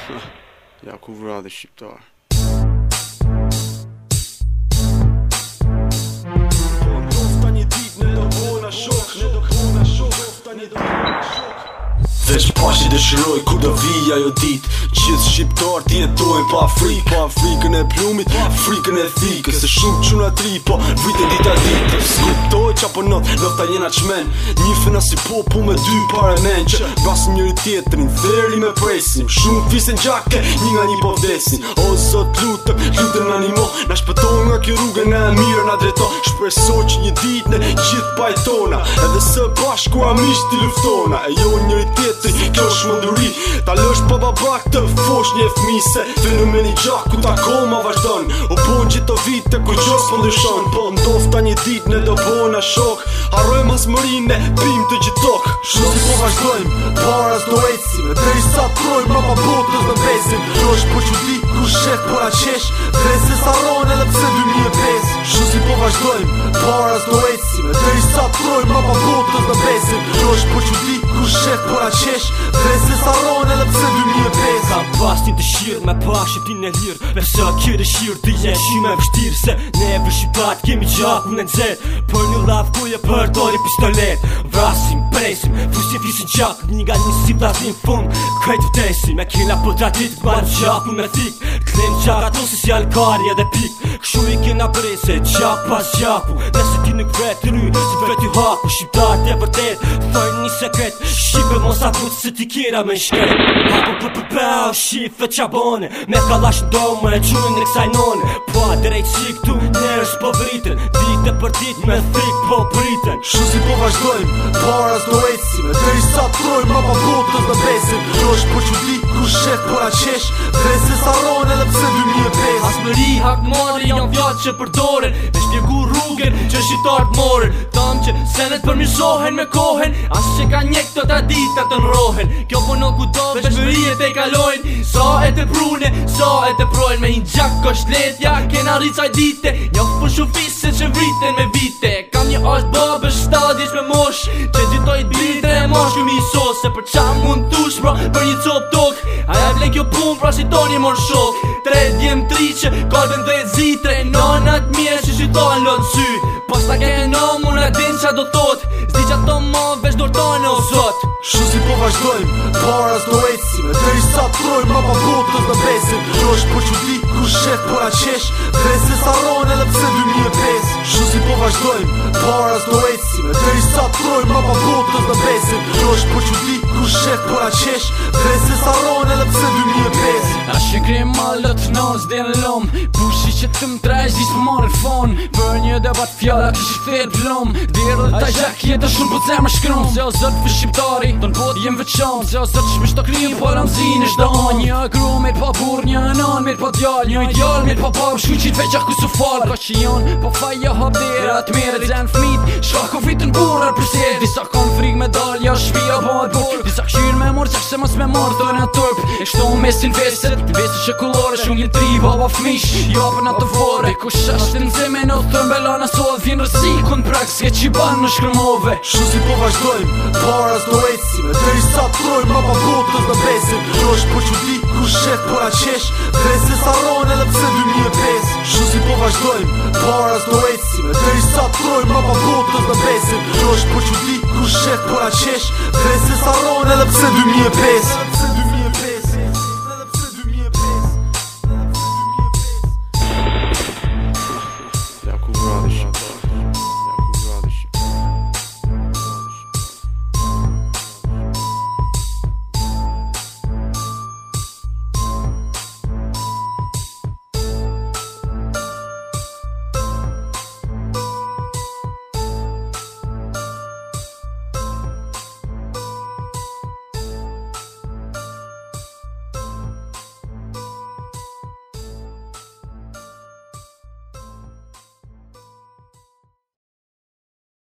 Ja ku vrade shqiptar. Veç pashi dëshiroj ku do vija jo dit. Gjithë shqiptar t'jetojnë pa Afrikë. Pa Afrikën e plumit, Afrikën e thikës. Se shumë quna tri, po vite dita ditë. Skuptoj qa po nofta jena qmen. Njifena si popu me dy pare men. Që basim njëri tjetërin, theri me presim. Shumë fisen gjake, një nga një po vdesin. O zot lutën në animo. Na shpëtoj nga kjo rrugë nga e mirë na drejto. Shpresoj që një dit në gjithë pajtona. Edhe së bashku amisht t'i luftona. E jo njëri tjetër kjo shmënduri. Ta lësh pa babak të fosh një fmi. Se fenomeni gjaku ta koma vazhdon. U bon gjithë të vite kur gjos po ndryshon. Po ndofta një dit ne do bona shok. Harrojmë asmërine, pim të gjithok. Shumë si po vazhdojmë, para s'do ecim. Deri sa projmë mama botës në besim. Kjo është po që di ku shef po na qesh. Vese saron edhe pse 2005. Shumë si po vazhdojmë, para s'do ecim. Deri sa projmë mama botës në besim. Kjo është po që di ku shef po na qesh. Vese saron edhe pse 2005. Ka pas një dëshirë me pashit ti në lirë. Përse kjo dëshirë të jenë shime vështirë. Se neve shqipat kemi gjaku në nëzet. Për një laf ku je përdori pistolet. Vrasim, presim, fisin gjak. Një nga një si platin fund krejt vdesim. Me kena për tratit këmarë gjaku me thik. Klem gjak ato si alkari edhe pik. Këshu i kena prese gjak pas gjaku. Nëse ti në kretë ny si vreti haku. Shqiptar të vërtet thojnë një sekret. Shqipe mos aput se ti kjera me shkret. Hapo pëpëpëpëu shife qabone. Me kalash ndome e qunë në kësaj none. Po a drejt si këtu nërës po vriten. Dite për dit me thik po priten. Shumë si po vazhdojmë, para s'do ecim. Deri sa projmë mama botës në besim. Kjo është po që di ku shef po na qesh. Vese saron edhe pse 2005. Asmëri hakmari janë fjallë që përdoren. Me shpjegu rrugën që shqiptarët moren. Tam që senet përmirësohen me kohen. As që ka njek të ta dita të nrohen. Kjo po në kudo veçmërijet e kalojnë. Sa e të prune, sa e të projnë. Me një gjak është letja, kena rricaj dite. Njof për shufise që vriten me vite. Kam një ashtë babë shtadjesh me mosh. Që gjithoj dritë e mosh këmi i sos. Se për qa mund tush pra për një cop tok. Aja vlen kjo pun pra si to një mor shok. 3 djem 3 që kalben 10 zitre. Nanat mje që shqitohen lonë sy. Pas ta ke në mun e din qa do thot. Zdi qa to ma vesh dortane o zot. Shumë si po vazhdojmë, para s'do ecim. Deri sa projmë mama botës në besim. Kjo është po që di ku shef po na qesh. Vese saron edhe pse 2005. Shumë si po vazhdojmë, para s'do ecim. Deri sa projmë mama botës në besim. Kjo është po që di ku shef po na qesh. Vese saron edhe pse 2005. A që krem malët nëz dhe në lom. Pushi që të më trejsh dis më marrë fon. Për një debat fjalla kështë thirë plom. Dirë dhe ta gjak jetë shumë po të zemë shkrum. Se o zërë për shqiptari të në botë jem veçam. Se o zërë që mishto krim po ramzin është dan. Një gru mirë pa bur, një nan mirë pa djall. Një ideal mirë pa pap, shku qit veqak ku su fal. Ka që janë po faja habdera të mire dzen fmit. Shka ko fitën burar për se. Disa kam frig me dal, ja shpia bad bur. Disa këshyr me mor, qak se mos me mor të në turp. E shto mesin veset, veset që kulore. Shumë një tri baba fmish, japën atë fore. Ku shashtë në zeme në të mbelana sot. Vjen rësi kun prak s'ke që ban në shkrëmove. Shumë si po vazhdojmë, para s'do ecim. Deri sa projmë mama botës në besim. Kjo është po që di ku shef po na qesh. Vese saron edhe pse 2005. Shumë si po vazhdojmë, para s'do ecim. Deri sa projmë mama botës në besim. Kjo është po që di ku shef po na qesh. Vese saron edhe pse 2005.